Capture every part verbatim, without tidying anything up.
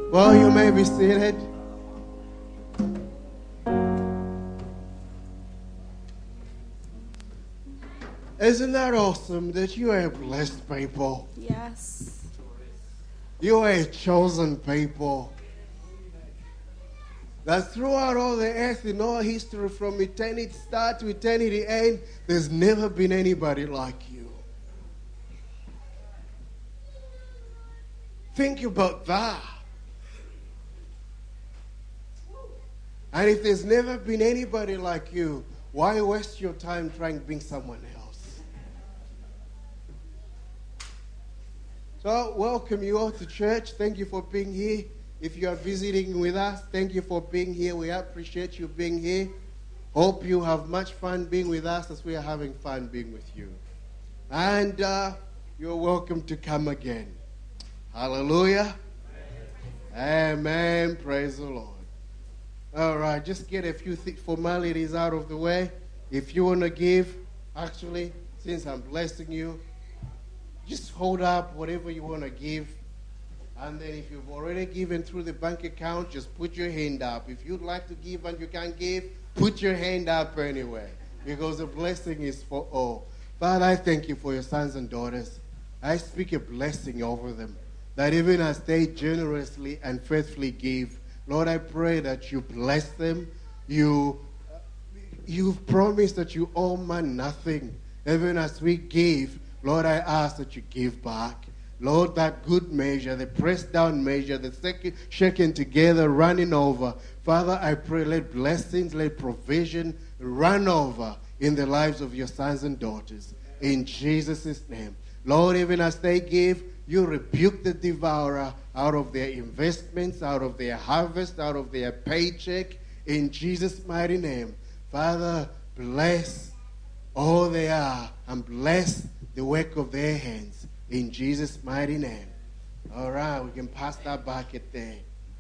Well, you may be seated. Isn't that awesome that you are blessed people? Yes. You are a chosen people. That throughout all the earth, in all history, from eternity start to eternity end, there's never been anybody like you. Think about that. And if there's never been anybody like you, why waste your time trying to bring someone else? So, welcome you all to church. Thank you for being here. If you are visiting with us, thank you for being here. We appreciate you being here. Hope you have much fun being with us as we are having fun being with you. And uh, you're welcome to come again. Hallelujah. Amen. Amen. Praise the Lord. All right, just get a few th- formalities out of the way. If you want to give, actually, since I'm blessing you, just hold up whatever you want to give. And then if you've already given through the bank account, just put your hand up. If you'd like to give and you can't give, put your hand up anyway, because the blessing is for all. Father, I thank you for your sons and daughters. I speak a blessing over them, that even as they generously and faithfully give, Lord, I pray that you bless them. You, you've promised that you owe man nothing. Even as we give, Lord, I ask that you give back. Lord, that good measure, the pressed down measure, the second, shaken together, running over. Father, I pray, let blessings, let provision run over in the lives of your sons and daughters. In Jesus' name. Lord, even as they give, you rebuke the devourer out of their investments, out of their harvest, out of their paycheck. In Jesus' mighty name. Father, bless all they are and bless the work of their hands. In Jesus' mighty name. All right, we can pass that bucket there.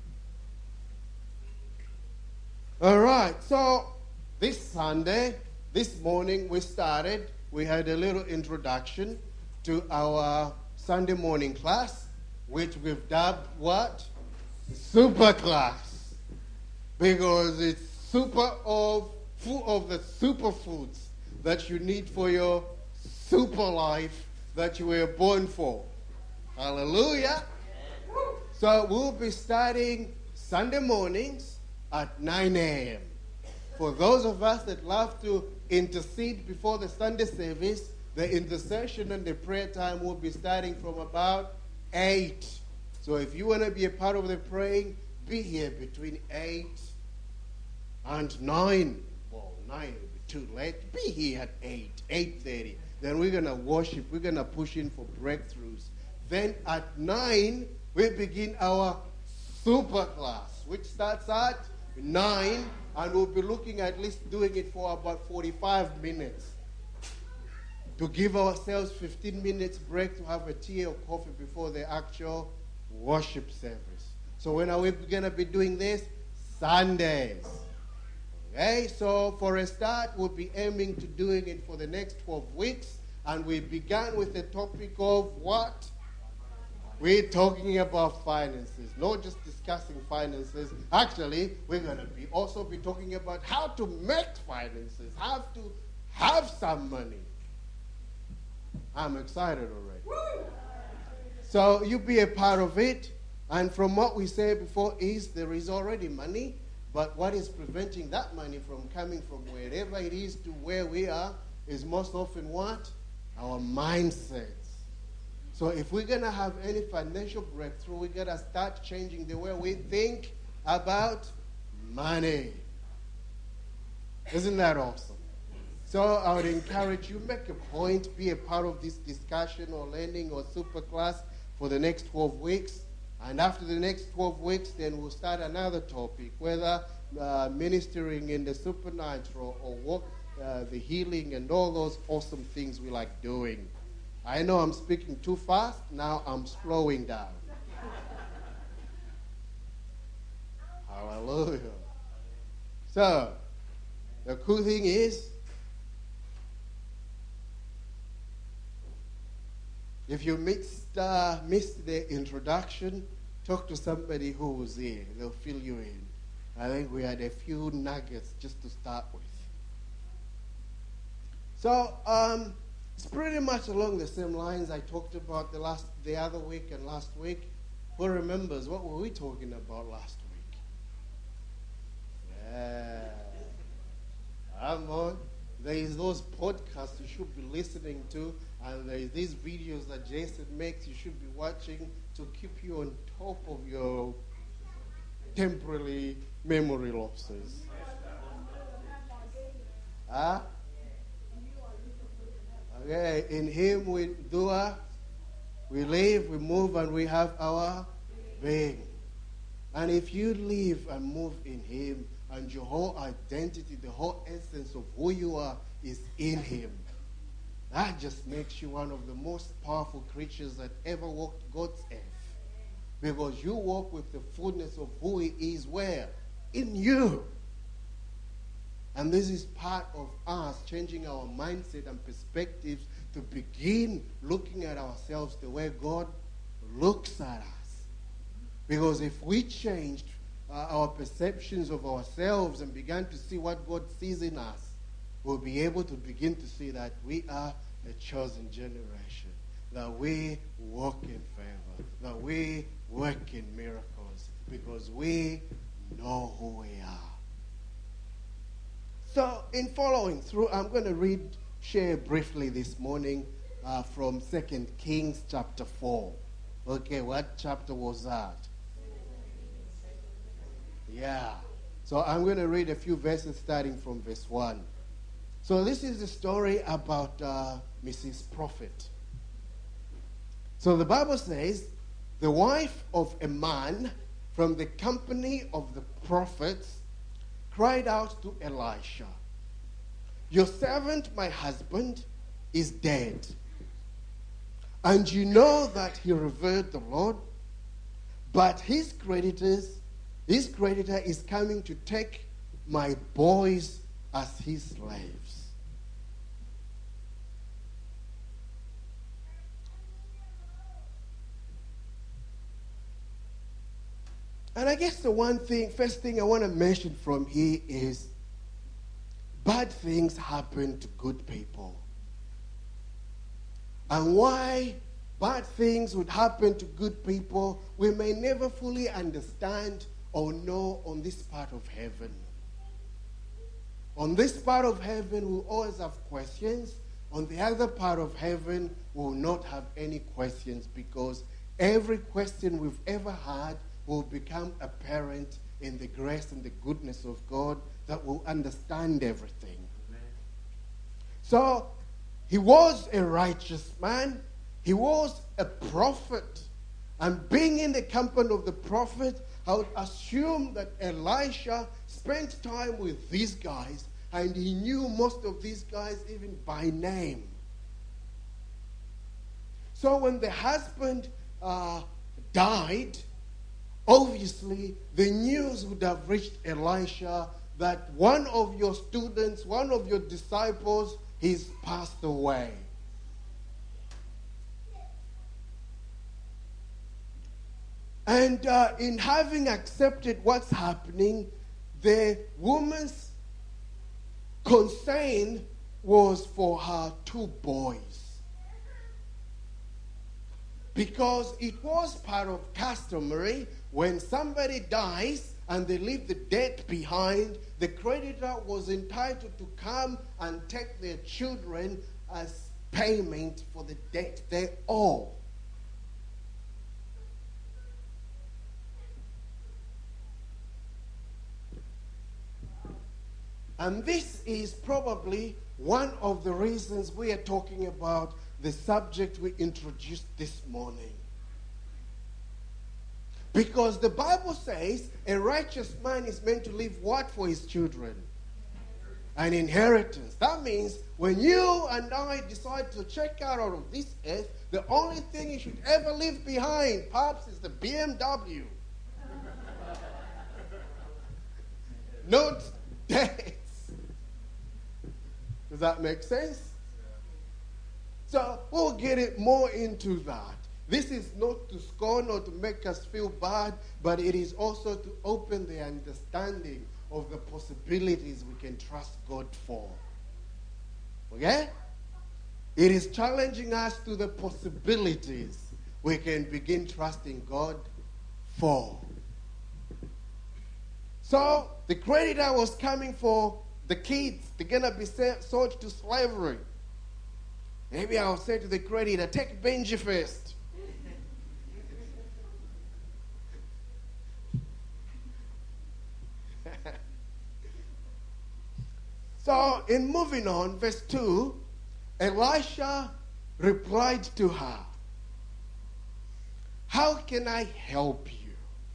All right, so this Sunday, this morning we started, we had a little introduction to our Sunday morning class, which we've dubbed what? Super class. Because it's super of, full of the superfoods that you need for your super life that you were born for. Hallelujah. So we'll be starting Sunday mornings at nine a.m. For those of us that love to intercede before the Sunday service, the intercession and the prayer time will be starting from about eight. So if you want to be a part of the praying, be here between eight and nine. Well, nine will be too late. Be here at eight, eight thirty. Then we're going to worship. We're going to push in for breakthroughs. Then at nine, we begin our super class, which starts at nine, and we'll be looking at least doing it for about forty-five minutes to give ourselves fifteen minutes break to have a tea or coffee before the actual worship service. So when are we going to be doing this? Sundays. Okay, so for a start, we'll be aiming to doing it for the next twelve weeks. And we began with the topic of what? We're talking about finances, not just discussing finances. Actually, we're going to be also be talking about how to make finances, how to have some money. I'm excited already. So you be a part of it. And from what we said before is there is already money. But what is preventing that money from coming from wherever it is to where we are is most often what? Our mindsets. So if we're going to have any financial breakthrough, we're going to start changing the way we think about money. Isn't that awesome? So I would encourage you, make a point, be a part of this discussion or learning or super class for the next twelve weeks. And after the next twelve weeks, then we'll start another topic, whether uh, ministering in the supernatural or walk, uh, the healing and all those awesome things we like doing. I know I'm speaking too fast. Now I'm slowing down. Hallelujah. So, the cool thing is, if you missed, uh, missed the introduction Talk to somebody who was here. They'll fill you in. I think we had a few nuggets just to start with. So um, it's pretty much along the same lines I talked about the last, the other week and last week. Who remembers what were we talking about last week? Yeah, come on. There is those podcasts you should be listening to, and there is these videos that Jason makes you should be watching to keep you on top of your temporary memory losses. Huh? Okay, in Him we do, we live, we move, and we have our being. And if you live and move in Him, and your whole identity, the whole essence of who you are is in Him, that just makes you one of the most powerful creatures that ever walked God's earth. Because you walk with the fullness of who He is where? In you. And this is part of us changing our mindset and perspectives to begin looking at ourselves the way God looks at us. Because if we changed uh, our perceptions of ourselves and began to see what God sees in us, we'll be able to begin to see that we are a chosen generation, that we walk in favor, that we work in miracles, because we know who we are. So, in following through, I'm going to read, share briefly this morning uh, from Second Kings chapter four. Okay, what chapter was that? Yeah. So, I'm going to read a few verses starting from verse one. So, this is the story about uh, Missus Prophet. So, the Bible says, the wife of a man from the company of the prophets cried out to Elisha, "Your servant, my husband, is dead. And you know that he revered the Lord, but his creditors, his creditor is coming to take my boys as his slaves." And I guess the one thing, first thing I want to mention from here is bad things happen to good people. And why bad things would happen to good people, we may never fully understand or know on this part of heaven. On this part of heaven, we'll always have questions. On the other part of heaven, we will not have any questions, because every question we've ever had will become apparent in the grace and the goodness of God, that will understand everything. Amen. So, he was a righteous man. He was a prophet. And being in the company of the prophet, I would assume that Elisha spent time with these guys, and he knew most of these guys even by name. So when the husband uh, died, obviously, the news would have reached Elisha that one of your students, one of your disciples, he's passed away. And uh, in having accepted what's happening, the woman's concern was for her two boys. Because it was part of customary, when somebody dies and they leave the debt behind, the creditor was entitled to come and take their children as payment for the debt they owe. And this is probably one of the reasons we are talking about the subject we introduced this morning. Because the Bible says a righteous man is meant to leave what for his children? An inheritance. That means when you and I decide to check out of this earth, the only thing you should ever leave behind, perhaps, is the B M W. Not debts. Does that make sense? So we'll get it more into that. This is not to scorn or to make us feel bad, but it is also to open the understanding of the possibilities we can trust God for. Okay? It is challenging us to the possibilities we can begin trusting God for. So, the creditor was coming for the kids. They're going to be sold to slavery. Maybe I'll say to the creditor, take Benji first. So, in moving on, verse two, Elisha replied to her, how can I help you?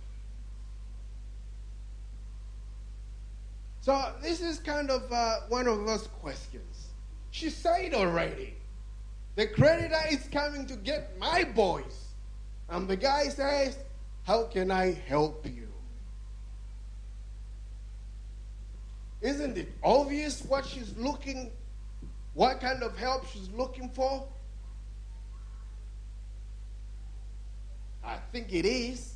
So, this is kind of uh, one of those questions. She said already, the creditor is coming to get my boys. And the guy says, how can I help you? Isn't it obvious what she's looking, what kind of help she's looking for? I think it is.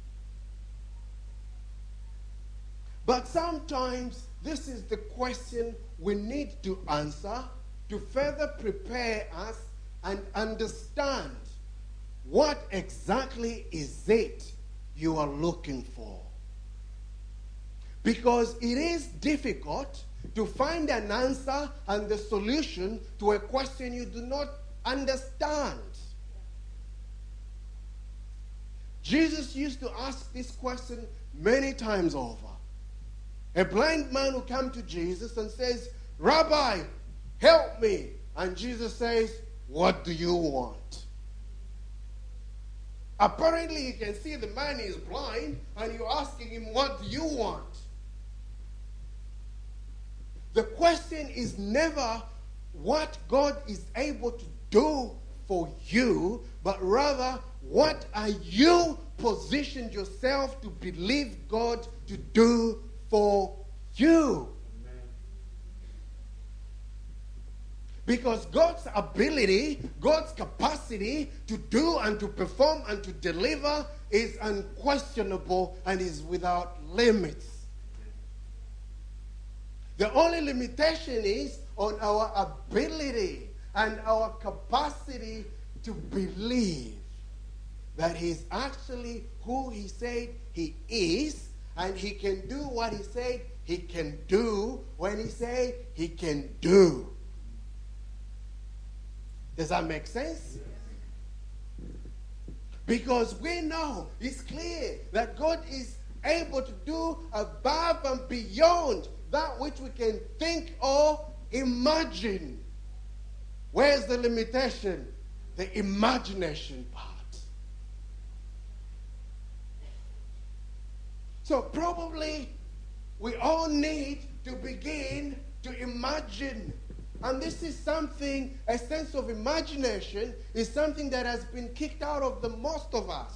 But sometimes this is the question we need to answer to further prepare us and understand what exactly is it you are looking for. Because it is difficult to find an answer and the solution to a question you do not understand. Jesus used to ask this question many times over. A blind man will come to Jesus and says, Rabbi, help me. And Jesus says, what do you want? Apparently, you can see the man is blind and you're asking him, what do you want? The question is never what God is able to do for you, but rather what are you positioned yourself to believe God to do for you. Amen. Because God's ability, God's capacity to do and to perform and to deliver is unquestionable and is without limits. The only limitation is on our ability and our capacity to believe that He's actually who He said He is, and He can do what He said He can do when He said He can do. Does that make sense? Because we know, it's clear that God is able to do above and beyond that which we can think or imagine. Where's the limitation? The imagination part. So probably we all need to begin to imagine. And this is something, a sense of imagination is something that has been kicked out of the most of us.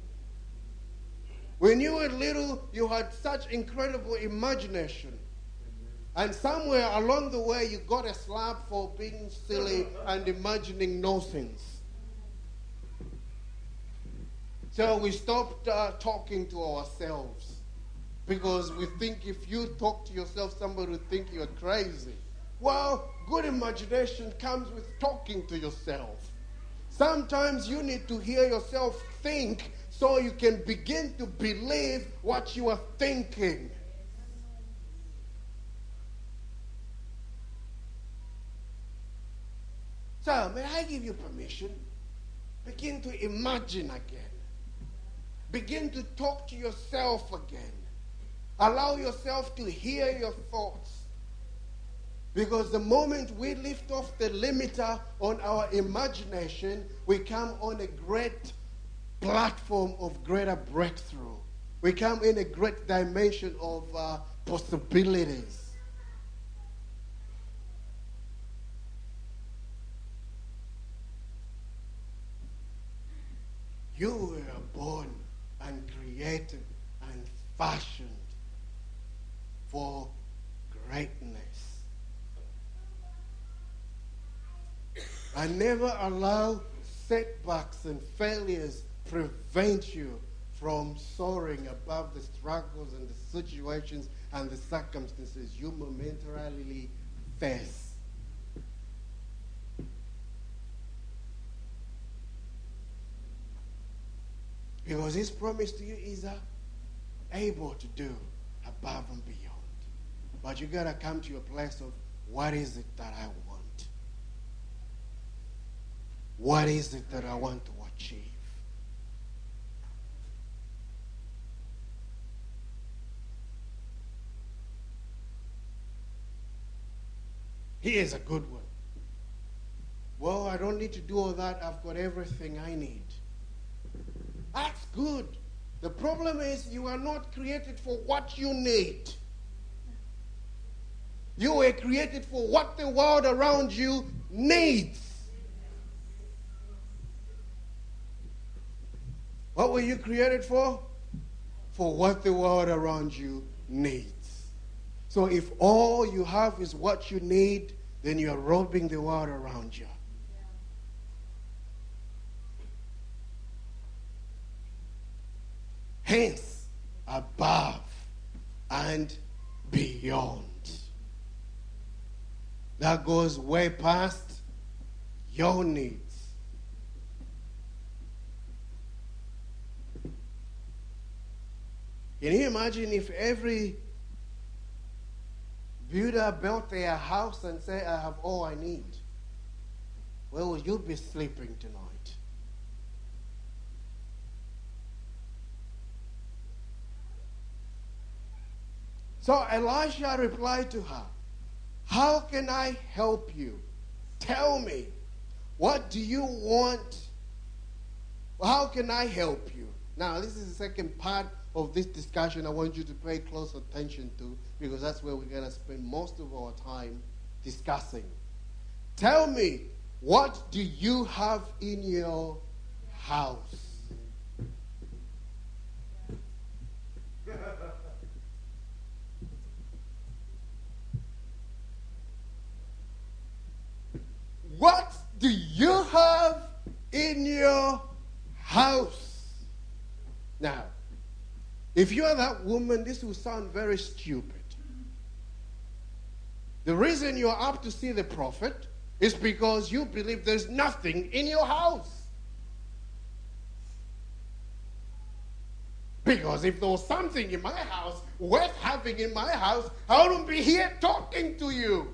When you were little, you had such incredible imagination. And somewhere along the way, you got a slap for being silly and imagining nonsense. So we stopped uh, talking to ourselves. Because we think if you talk to yourself, somebody will think you're crazy. Well, good imagination comes with talking to yourself. Sometimes you need to hear yourself think so you can begin to believe what you are thinking. So, may I give you permission? Begin to imagine again. Begin to talk to yourself again. Allow yourself to hear your thoughts. Because the moment we lift off the limiter on our imagination, we come on a great platform of greater breakthrough. We come in a great dimension of uh, possibilities. You were born and created and fashioned for greatness. And never allow setbacks and failures prevent you from soaring above the struggles and the situations and the circumstances you momentarily face. Because his promise to you is uh, able to do above and beyond. But you got to come to a place of, what is it that I want? What is it that I want to achieve? Here's a good one. Well, I don't need to do all that. I've got everything I need. That's good. The problem is you are not created for what you need. You were created for what the world around you needs. What were you created for? For what the world around you needs. So if all you have is what you need, then you are robbing the world around you. Hence, above and beyond. That goes way past your needs. Can you imagine if every builder built their house and said, I have all I need? Where will you be sleeping tonight? So Elisha replied to her, how can I help you? Tell me, what do you want? How can I help you? Now, this is the second part of this discussion I want you to pay close attention to, because that's where we're going to spend most of our time discussing. Tell me, what do you have in your house? What do you have in your house? Now, if you are that woman, this will sound very stupid. The reason you are up to see the prophet is because you believe there's nothing in your house. Because if there was something in my house worth having in my house, I wouldn't be here talking to you.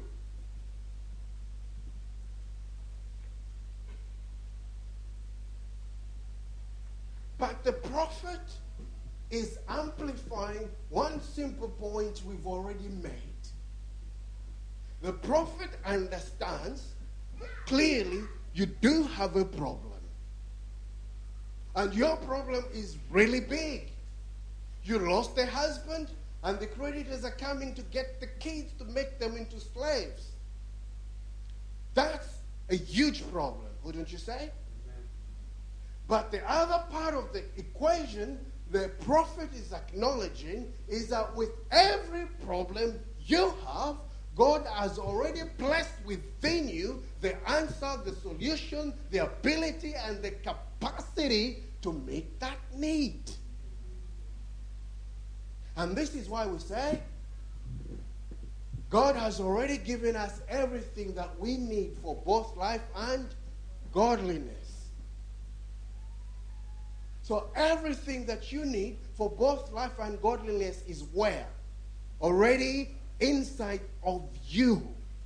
But the prophet is amplifying one simple point we've already made. The prophet understands clearly you do have a problem. And your problem is really big. You lost a husband, and the creditors are coming to get the kids to make them into slaves. That's a huge problem, wouldn't you say? But the other part of the equation the prophet is acknowledging is that with every problem you have, God has already placed within you the answer, the solution, the ability, and the capacity to meet that need. And this is why we say God has already given us everything that we need for both life and godliness. So everything that you need for both life and godliness is where? Already inside of you.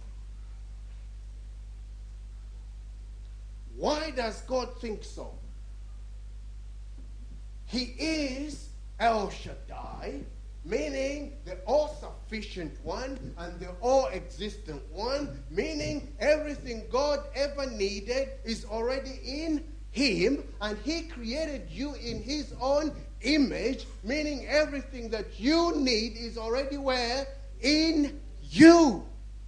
Why does God think so? He is El Shaddai, meaning the all-sufficient one and the all-existent one, meaning everything God ever needed is already in Him, and He created you in His own image, meaning everything that you need is already where? In you.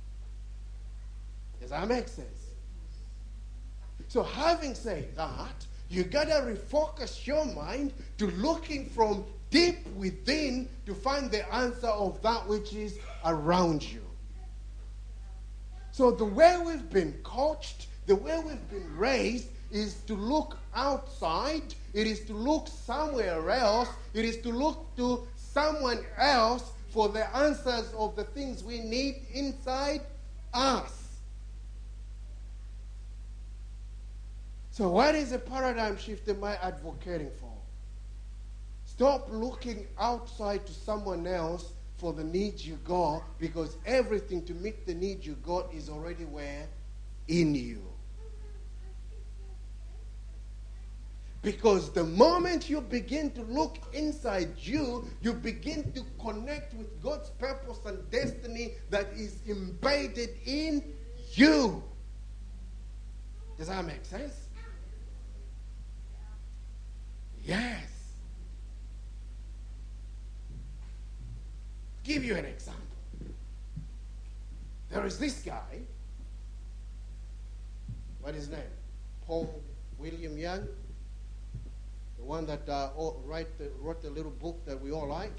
Does that make sense? So having said that, you got to refocus your mind to looking from deep within to find the answer of that which is around you. So the way we've been coached, the way we've been raised, is to look outside. It is to look somewhere else. It is to look to someone else for the answers of the things we need inside us. So what is the paradigm shift am I advocating for? Stop looking outside to someone else for the needs you got, because everything to meet the need you got is already where? In you. Because the moment you begin to look inside you, you begin to connect with God's purpose and destiny that is embedded in you. Does that make sense? Yes. Give you an example. There is this guy. What is his name? Paul William Young. The one that uh, all, write the, wrote the little book that we all like.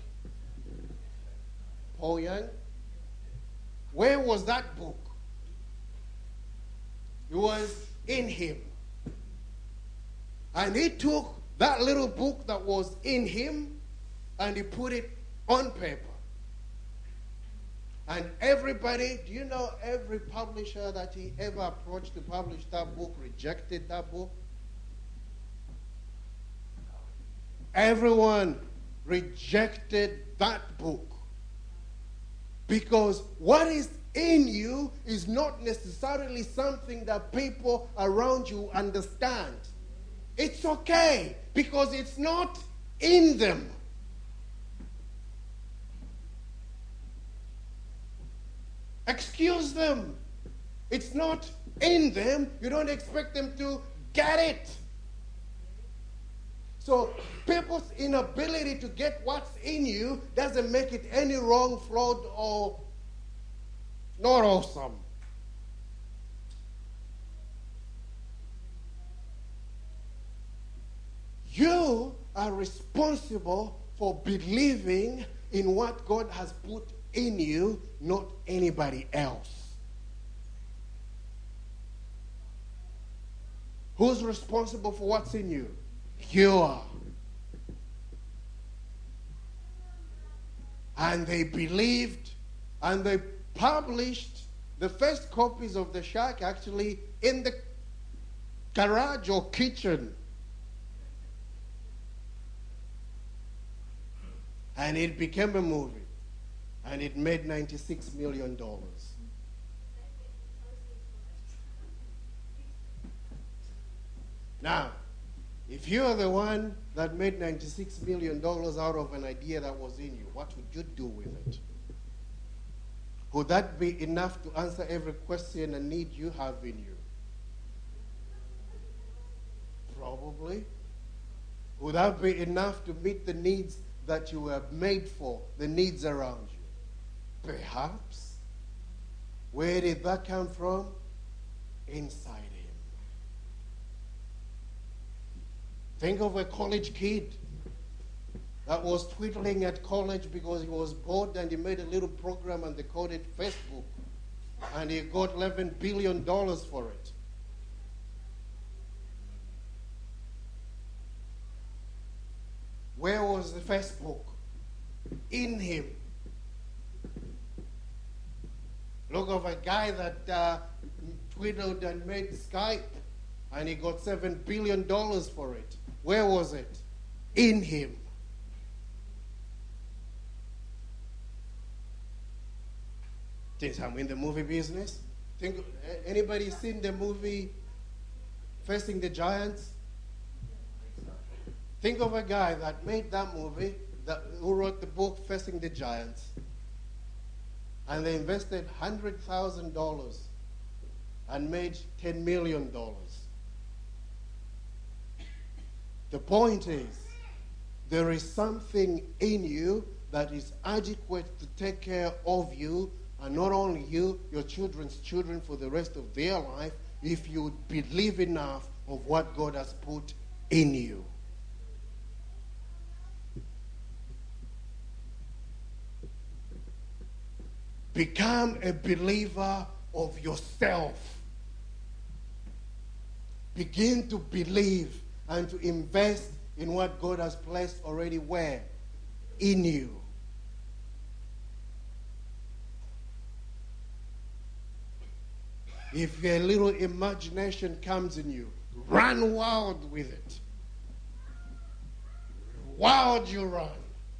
Paul Young. Where was that book? It was in him. And he took that little book that was in him and he put it on paper. And everybody, do you know every publisher that he ever approached to publish that book rejected that book? Everyone rejected that book. Because what is in you is not necessarily something that people around you understand. It's okay because it's not in them. Excuse them. It's not in them. You don't expect them to get it. So people's inability to get what's in you doesn't make it any wrong, flawed, or not awesome. You are responsible for believing in what God has put in you, not anybody else. Who's responsible for what's in you? You are. And they believed, and they published the first copies of The Shack actually in the garage or kitchen. And it became a movie. And it made ninety-six million dollars. Now, if you are the one that made ninety-six million dollars out of an idea that was in you, what would you do with it? Would that be enough to answer every question and need you have in you? Probably. Would that be enough to meet the needs that you were made for, the needs around you? Perhaps. Where did that come from? Inside him. Think of a college kid that was twiddling at college because he was bored and he made a little program and they called it Facebook. And he got eleven billion dollars for it. Where was the Facebook? In him. Look of a guy that uh, twiddled and made Skype, and he got seven billion dollars for it. Where was it? In him. Think I'm in the movie business. Think anybody seen the movie Facing the Giants? Think of a guy that made that movie, that, who wrote the book Facing the Giants. And they invested one hundred thousand dollars and made ten million dollars. The point is, there is something in you that is adequate to take care of you, and not only you, your children's children for the rest of their life, if you believe enough of what God has put in you. Become a believer of yourself. begin to believe and to invest in what God has placed already where? In you. If a little imagination comes in you, run wild with it. Wild you run.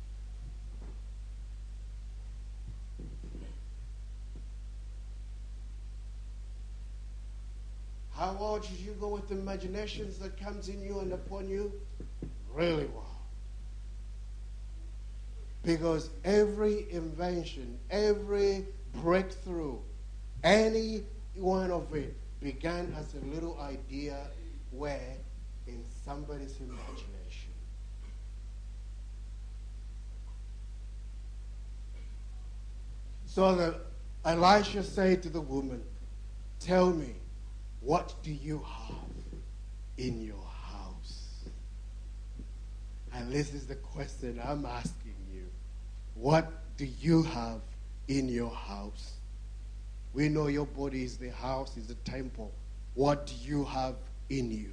How wild should you go with the imaginations that comes in you and upon you? Really wild. Because every invention, every breakthrough, any one of it began as a little idea where in somebody's imagination. So that Elisha said to the woman, tell me, what do you have in your house? And this is the question I'm asking you. What do you have in your house? We know your body is the house, is the temple. What do you have in you?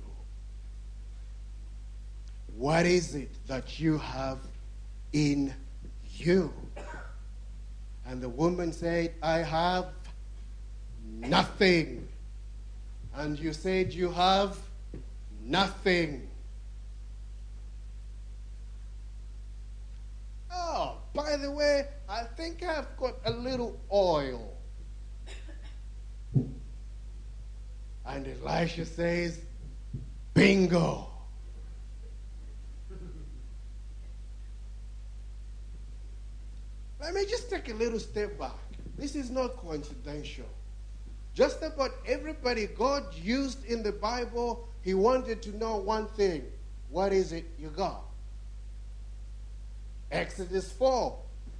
What is it that you have in you? And the woman said, I have nothing. And you said you have nothing. Oh, by the way, I think I've got a little oil. And Elisha says, bingo. Let me just take a little step back. This is not coincidental. Just about everybody God used in the Bible, he wanted to know one thing. What is it you got? Exodus four.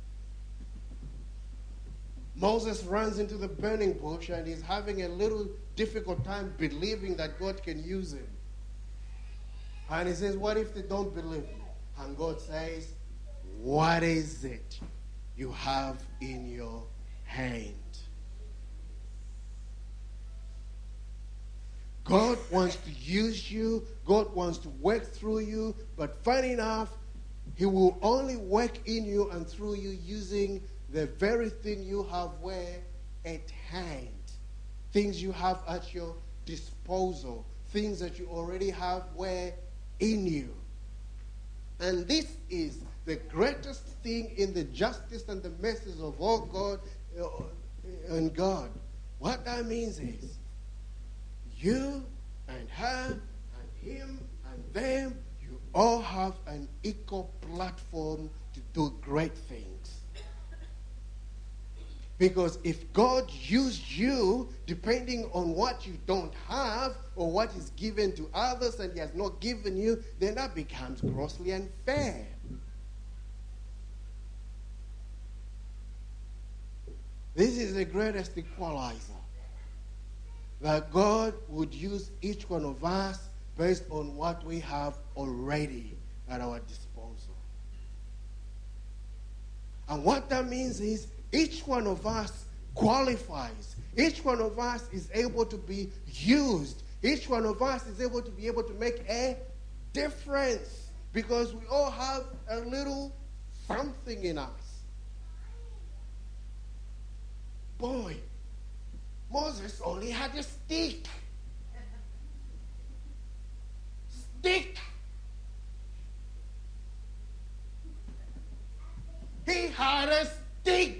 Moses runs into the burning bush and he's having a little difficult time believing that God can use him. And he says, what if they don't believe me? And God says, what is it you have in your hand? God wants to use you. God wants to work through you. But funny enough, he will only work in you and through you using the very thing you have where at hand. Things you have at your disposal. Things that you already have where in you. And this is the greatest thing in the justice and the message of all God and God. What that means is, you and her and him and them, you all have an equal platform to do great things. Because if God used you, depending on what you don't have or what is given to others and he has not given you, then that becomes grossly unfair. This is the greatest equalizer. That God would use each one of us based on what we have already at our disposal. And what that means is each one of us qualifies. Each one of us is able to be used. Each one of us is able to be able to make a difference because we all have a little something in us. Boy, Moses only had a stick. Stick. He had a stick.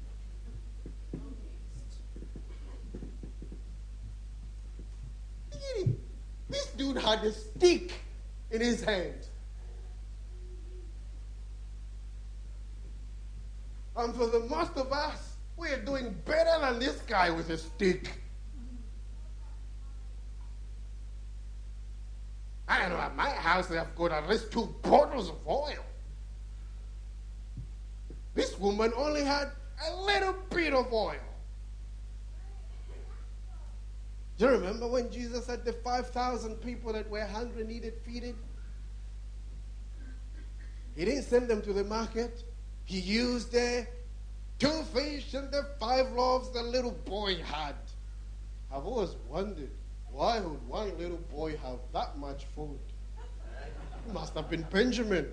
This dude had a stick in his hand. And for the most of us, we are doing better than this guy with a stick. I don't know, at my house they have got at least two bottles of oil. This woman only had a little bit of oil. Do you remember when Jesus had the five thousand people that were hungry needed feeding? He didn't send them to the market. He used the two fish and the five loaves the little boy had. I've always wondered, Why would one little boy have that much food? It must have been Benjamin.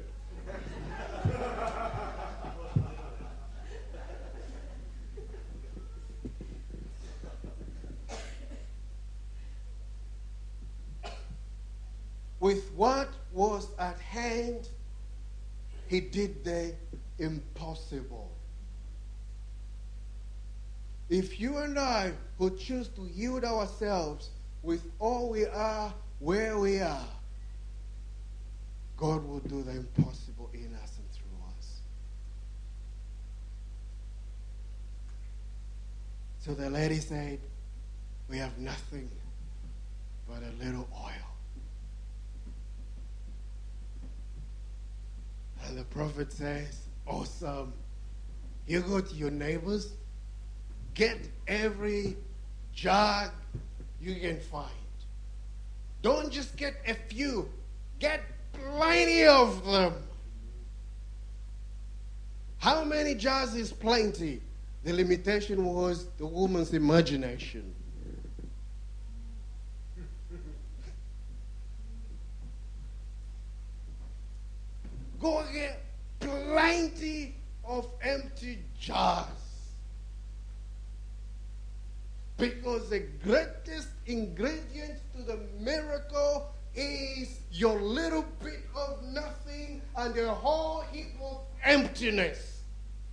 With what was at hand, he did the impossible. If you and I would choose to yield ourselves with all we are, where we are, God will do the impossible in us and through us. So the lady said, we have nothing but a little oil. And the prophet says, awesome. You go to your neighbors, get every jug you can find. Don't just get a few, get plenty of them. How many jars is plenty? The limitation was the woman's imagination. Go get plenty of empty jars. Because the greatest ingredient to the miracle is your little bit of nothing and a whole heap of emptiness.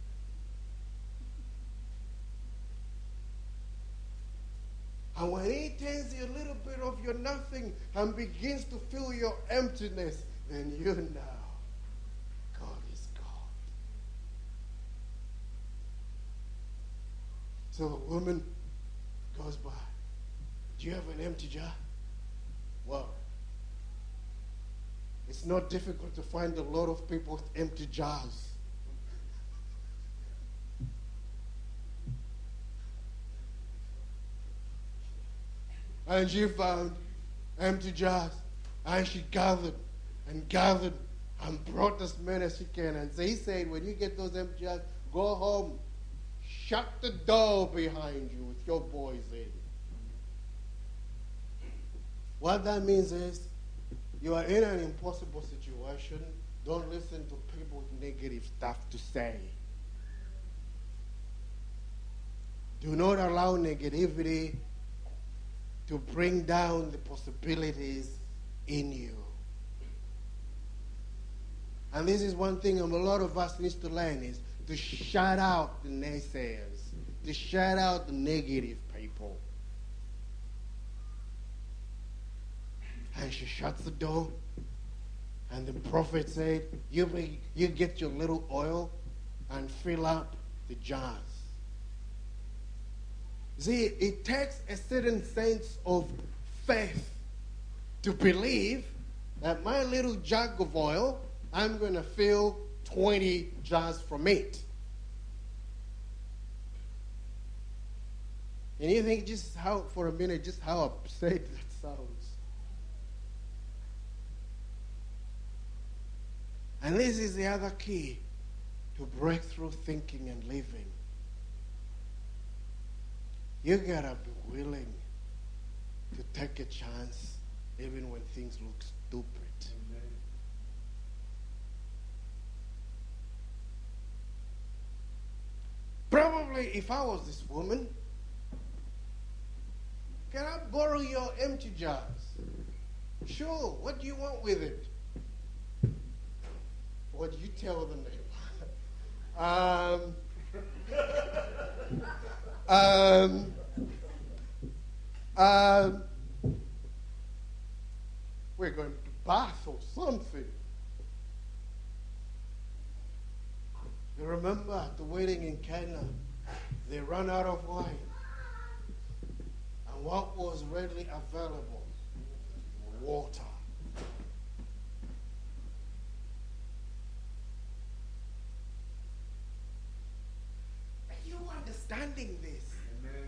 And when he takes a little bit of your nothing and begins to fill your emptiness, then you know God is God. So the woman goes by. Do you have an empty jar? Well, it's not difficult to find a lot of people with empty jars. And she found empty jars. And she gathered and gathered and brought as many as she can. And so he said, when you get those empty jars, go home. Shut the door behind you with your boys in. What that means is, you are in an impossible situation. Don't listen to people with negative stuff to say. Do not allow negativity to bring down the possibilities in you. And this is one thing a lot of us need to learn is to shut out the naysayers, to shut out the negative people. And she shuts the door. And the prophet said, you, be, you get your little oil and fill up the jars. See, it takes a certain sense of faith to believe that my little jug of oil, I'm going to fill twenty jars from it. And you think just how, for a minute, just how absurd that sounds. And this is the other key to breakthrough thinking and living. You gotta be willing to take a chance even when things look stupid. Amen. Probably if I was this woman, can I borrow your empty jars? Sure, what do you want with it? What do you tell them? um, um, um, we're going to bath or something. You remember at the wedding in Cana, they ran out of wine. And what was readily available? Water. Understanding this, amen,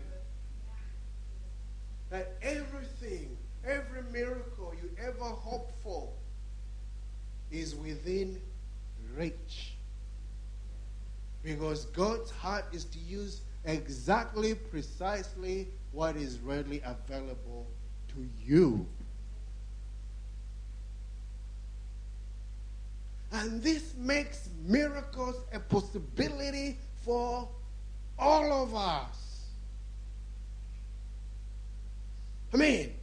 that everything, every miracle you ever hope for is within reach. Because God's heart is to use exactly, precisely what is readily available to you. And this makes miracles a possibility for all of us. I mean,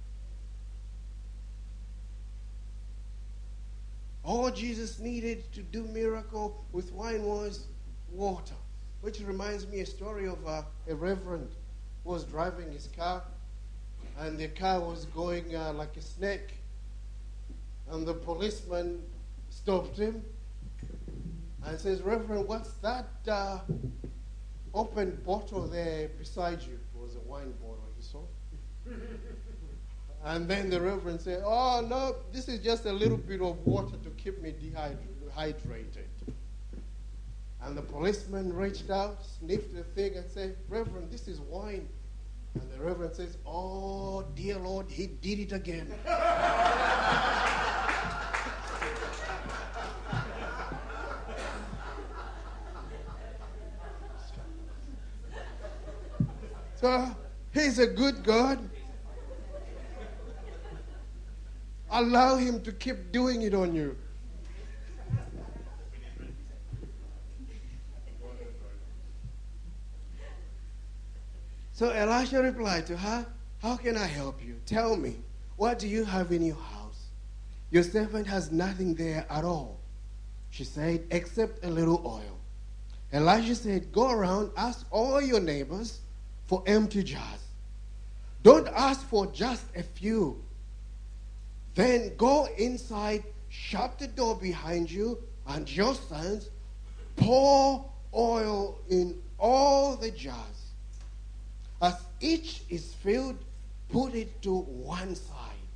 all Jesus needed to do miracle with wine was water. Which reminds me a story of a, a reverend who was driving his car, and the car was going uh, like a snake. And the policeman stopped him and says, "Reverend, what's that uh, open bottle there beside you?" It was a wine bottle he saw. And then the reverend said, "Oh, no, this is just a little bit of water to keep me dehydrated." And the policeman reached out, sniffed the thing, and said, "Reverend, this is wine." And the reverend says, "Oh, dear Lord, he did it again." So, he's a good God. Allow him to keep doing it on you. So Elisha replied to her, "How can I help you? Tell me, what do you have in your house? Your servant has nothing there at all." She said, "Except a little oil." Elisha said, "Go around, ask all your neighbors for empty jars. Don't ask for just a few. Then go inside, shut the door behind you and your sons, pour oil in all the jars. As each is filled, put it to one side."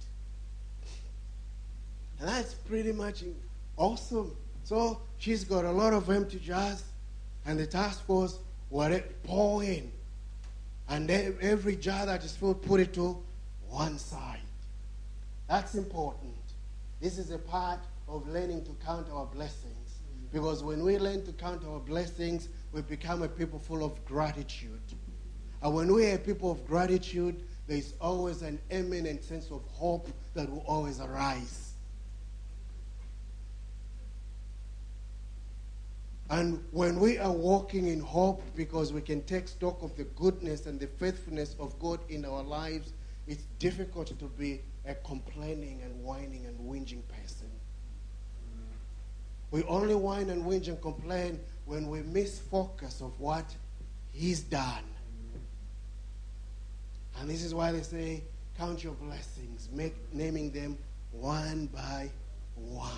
And that's pretty much awesome. So she's got a lot of empty jars, and the task force will pour in. And then every jar that is filled, put it to one side. That's important. This is a part of learning to count our blessings. Because when we learn to count our blessings, we become a people full of gratitude. And when we are people of gratitude, there is always an eminent sense of hope that will always arise. And when we are walking in hope, because we can take stock of the goodness and the faithfulness of God in our lives, it's difficult to be a complaining and whining and whinging person. We only whine and whinge and complain when we miss focus of what He's done. And this is why they say, count your blessings, make naming them one by one.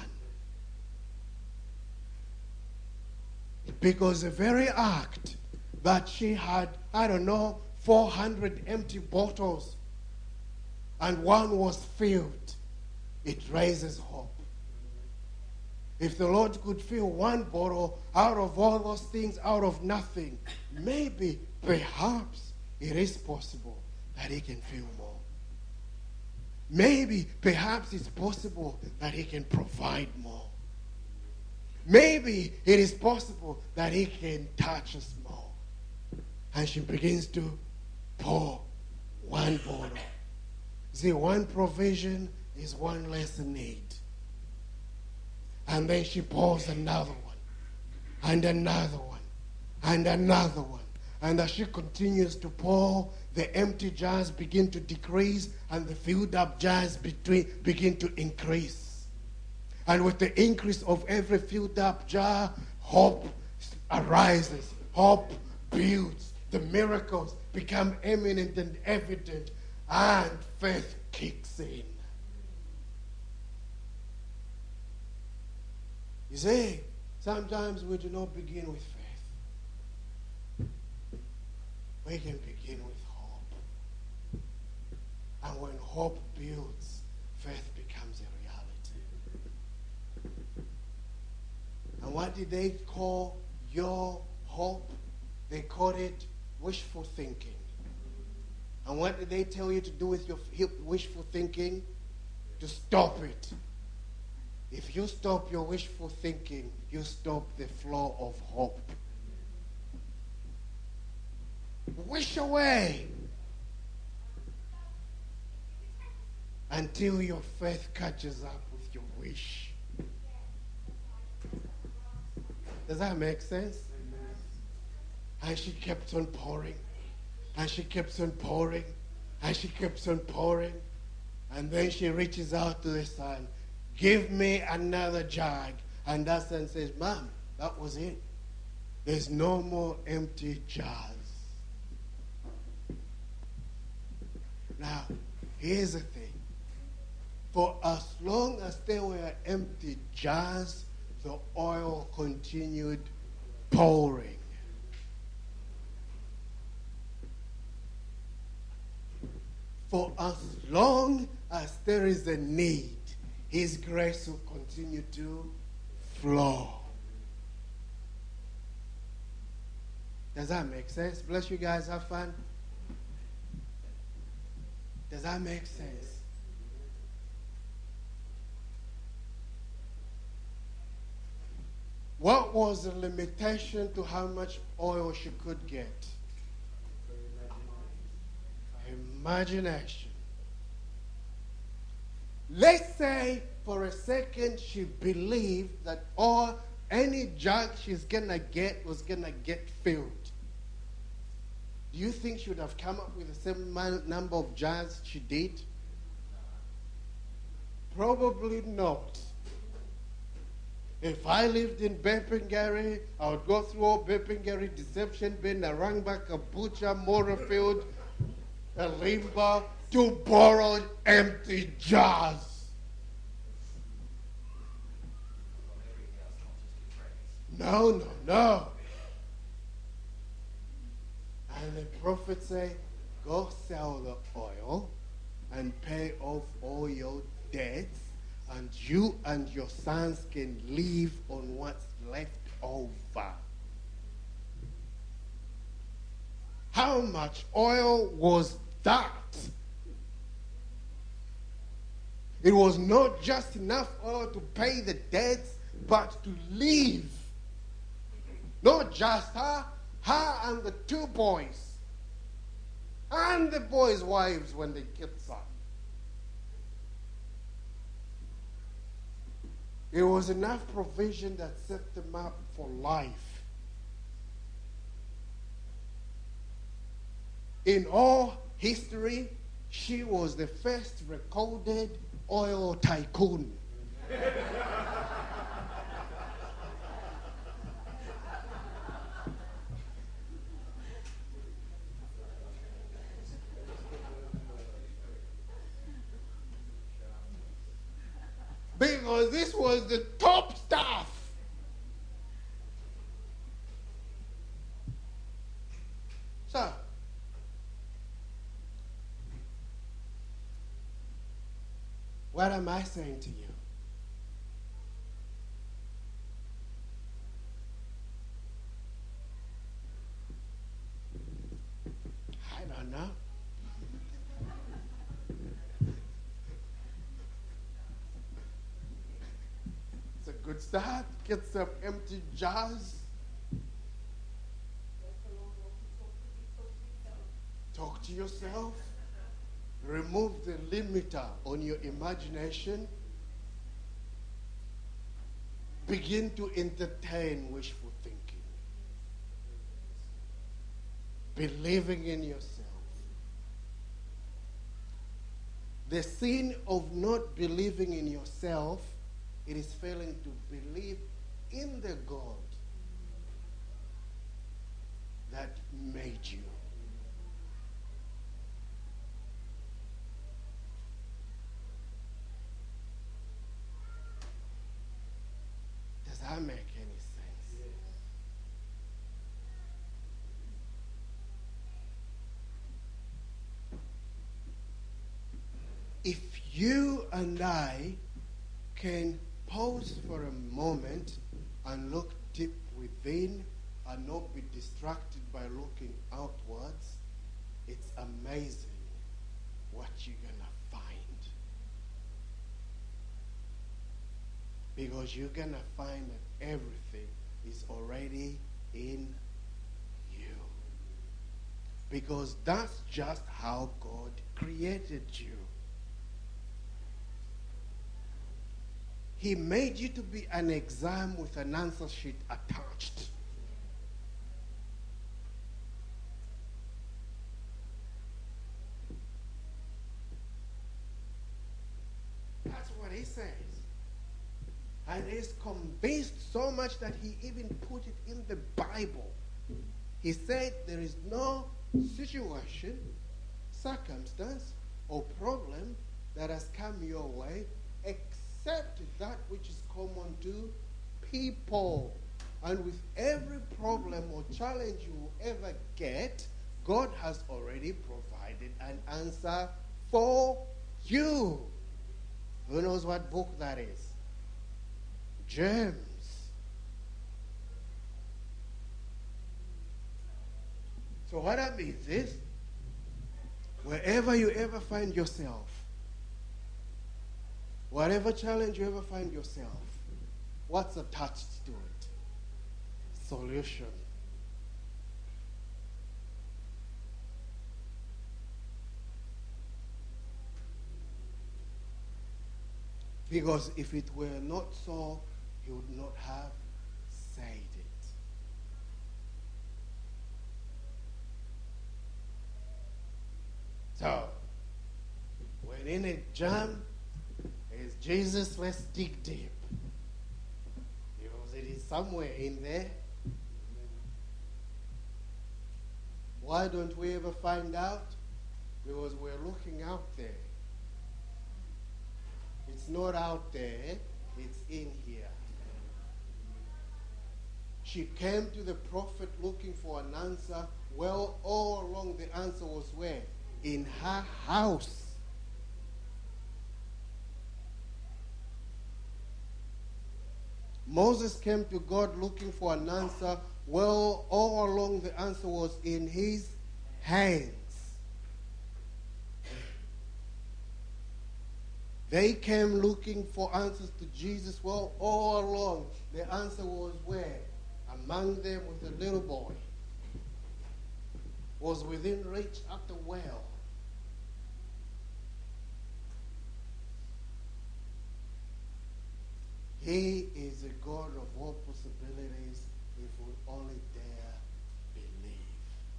Because the very act that she had, I don't know, four hundred empty bottles and one was filled, it raises hope. If the Lord could fill one bottle out of all those things, out of nothing, maybe, perhaps, it is possible that He can fill more. Maybe, perhaps it's possible that He can provide more. Maybe it is possible that He can touch us more. And she begins to pour one bottle. See, one provision is one less need. And then she pours another one, and another one, and another one. And as she continues to pour, the empty jars begin to decrease, and the filled up jars between, begin to increase. And with the increase of every filled up jar, hope arises. Hope builds. The miracles become eminent and evident. And faith kicks in. You see, sometimes we do not begin with faith. We can begin with hope. And when hope builds, faith becomes a reality. And what did they call your hope? They called it wishful thinking. And what did they tell you to do with your wishful thinking? To stop it. If you stop your wishful thinking, you stop the flow of hope. Wish away. until your faith catches up with your wish. Does that make sense? And she kept on pouring. And she keeps on pouring. And she keeps on pouring. And then she reaches out to the son. Give me another jug. And that son says, Mom, that was it. There's no more empty jars. Now, here's the thing. For as long as there were empty jars, the oil continued pouring. For as long as there is a need, His grace will continue to flow. Does that make sense? Bless you guys. Have fun. Does that make sense? What was the limitation to how much oil she could get? Imagination. Let's say for a second she believed that all any jug she's gonna get was gonna get filled. Do you think she would have come up with the same number of jars she did? Probably not. If I lived in Bepengari, I would go through all Bepengari, Deception Bin, Narangba, Kabucha, Moorfield, Elimba, to borrow empty jars. No, no, no. And the prophet say, go sell the oil and pay off all your debts, and you and your sons can live on what's left over. How much oil was that? It was not just enough oil to pay the debts, but to live. Not just her, her and the two boys. And the boys' wives when they get some. It was enough provision that set them up for life. In all history, she was the first recorded oil tycoon. Because this was the top stuff. So, what am I saying to you? I don't know. It's a good start. Get some empty jars. Talk to yourself. Remove the limiter on your imagination. Begin to entertain wishful thinking. Believing in yourself. The sin of not believing in yourself, it is failing to believe in the God that made you. Does that make any sense? Yes. If you and I can pause for a moment and look deep within and not be distracted by looking outwards, it's amazing what you're going to find. Because you're going to find that everything is already in you. Because that's just how God created you. He made you to be an exam with an answer sheet attached. That's what he says. And he's convinced so much that he even put it in the Bible. He said there is no situation, circumstance, or problem that has come your way except that which is common to people. And with every problem or challenge you will ever get, God has already provided an answer for you. Who knows what book that is? James. So what that means is, wherever you ever find yourself, whatever challenge you ever find yourself, what's attached to it? Solution. Because if it were not so, he would not have said it. So, when in a jam, is Jesus, let's dig deep. Because it is somewhere in there. Why don't we ever find out? Because we're looking out there. It's not out there, it's in here. She came to the prophet looking for an answer. Well, all along the answer was where? In her house. Moses came to God looking for an answer. Well, all along the answer was in his hands. They came looking for answers to Jesus. Well, all along, the answer was where? Among them was a little boy. Was within reach at the well. He is a God of all possibilities if we only dare believe.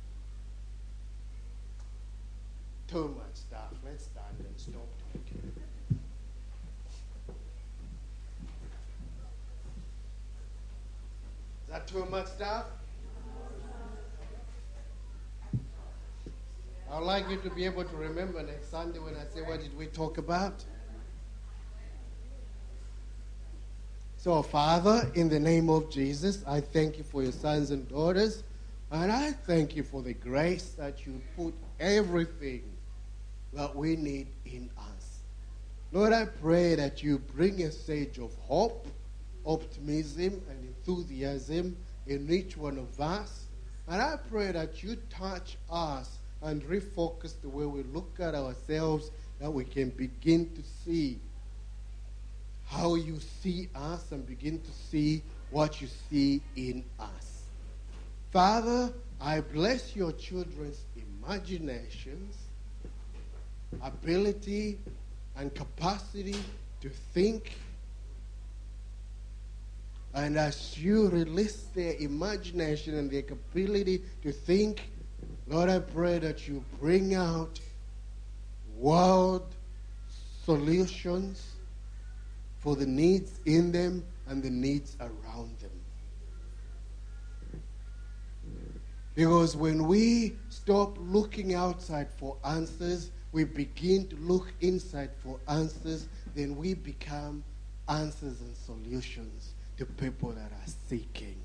Too much stuff. Let's stand and stop talking. Is that too much stuff? I'd like you to be able to remember next Sunday when I say, what did we talk about? So, Father, in the name of Jesus, I thank you for your sons and daughters, and I thank you for the grace that you put everything that we need in us. Lord, I pray that you bring a sage of hope, optimism, and enthusiasm in each one of us, and I pray that you touch us and refocus the way we look at ourselves, that we can begin to see how you see us and begin to see what you see in us. Father, I bless your children's imaginations, ability, and capacity to think. And as you release their imagination and their ability to think, Lord, I pray that you bring out world solutions for the needs in them and the needs around them. Because when we stop looking outside for answers, we begin to look inside for answers, then we become answers and solutions to people that are seeking.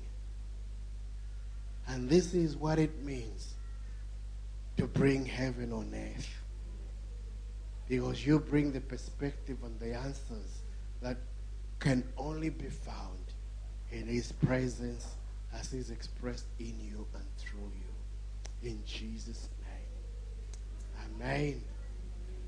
And this is what it means to bring heaven on earth. Because you bring the perspective and the answers that can only be found in his presence as he's expressed in you and through you. In Jesus' name. Amen.